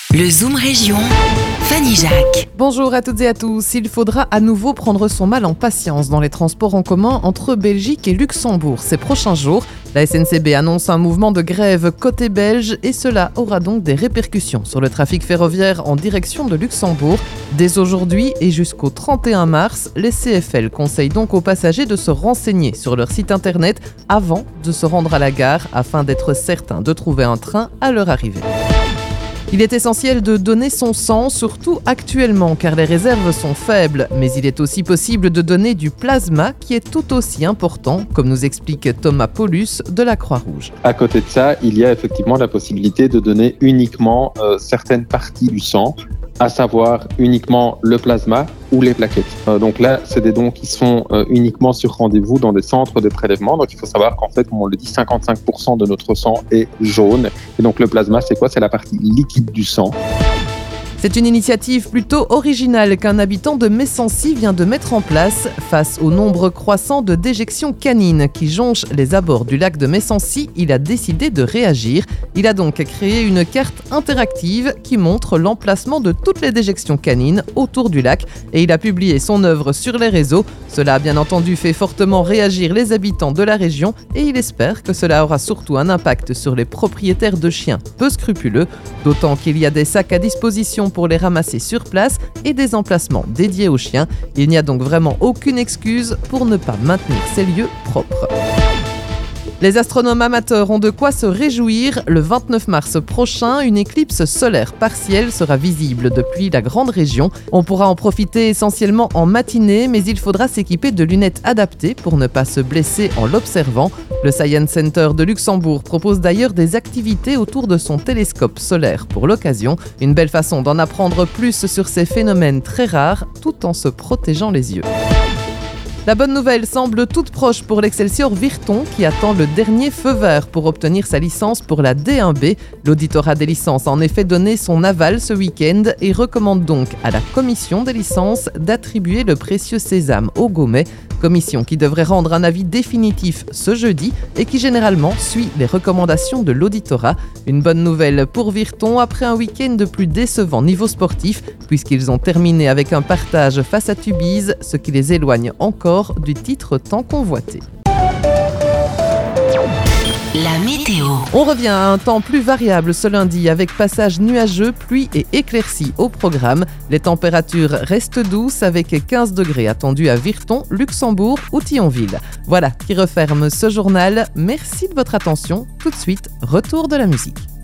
Le Zoom Région, Fanny Jacques. Bonjour à toutes et à tous. Il faudra à nouveau prendre son mal en patience dans les transports en commun entre Belgique et Luxembourg ces prochains jours. La SNCB annonce un mouvement de grève côté belge et cela aura donc des répercussions sur le trafic ferroviaire en direction de Luxembourg. Dès aujourd'hui et jusqu'au 31 mars, les CFL conseillent donc aux passagers de se renseigner sur leur site internet avant de se rendre à la gare afin d'être certain de trouver un train à leur arrivée. Il est essentiel de donner son sang, surtout actuellement, car les réserves sont faibles. Mais il est aussi possible de donner du plasma, qui est tout aussi important, comme nous explique Thomas Paulus de la Croix-Rouge. À côté de ça, il y a effectivement la possibilité de donner uniquement certaines parties du sang, à savoir uniquement le plasma ou les plaquettes. Donc là, c'est des dons qui sont uniquement sur rendez-vous dans des centres de prélèvement. Donc il faut savoir qu'en fait, comme on le dit, 55% de notre sang est jaune. Et donc le plasma, c'est quoi ? C'est la partie liquide du sang. C'est une initiative plutôt originale qu'un habitant de Messancy vient de mettre en place face au nombre croissant de déjections canines qui jonchent les abords du lac de Messancy. Il a décidé de réagir. Il a donc créé une carte interactive qui montre l'emplacement de toutes les déjections canines autour du lac et il a publié son œuvre sur les réseaux. Cela a bien entendu fait fortement réagir les habitants de la région et il espère que cela aura surtout un impact sur les propriétaires de chiens peu scrupuleux, d'autant qu'il y a des sacs à disposition pour les ramasser sur place et des emplacements dédiés aux chiens. Il n'y a donc vraiment aucune excuse pour ne pas maintenir ces lieux propres. Les astronomes amateurs ont de quoi se réjouir. Le 29 mars prochain, une éclipse solaire partielle sera visible depuis la grande région. On pourra en profiter essentiellement en matinée, mais il faudra s'équiper de lunettes adaptées pour ne pas se blesser en l'observant. Le Science Center de Luxembourg propose d'ailleurs des activités autour de son télescope solaire pour l'occasion. Une belle façon d'en apprendre plus sur ces phénomènes très rares, tout en se protégeant les yeux. La bonne nouvelle semble toute proche pour l'Excelsior Virton qui attend le dernier feu vert pour obtenir sa licence pour la D1B. L'auditorat des licences a en effet donné son aval ce week-end et recommande donc à la commission des licences d'attribuer le précieux sésame au Gaumet. Commission qui devrait rendre un avis définitif ce jeudi et qui généralement suit les recommandations de l'auditorat. Une bonne nouvelle pour Virton après un week-end de plus décevant niveau sportif puisqu'ils ont terminé avec un partage face à Tubize, ce qui les éloigne encore du titre tant convoité. La météo. On revient à un temps plus variable ce lundi avec passage nuageux, pluie et éclaircies au programme. Les températures restent douces avec 15 degrés attendus à Virton, Luxembourg ou Thionville. Voilà qui referme ce journal. Merci de votre attention. Tout de suite, retour de la musique.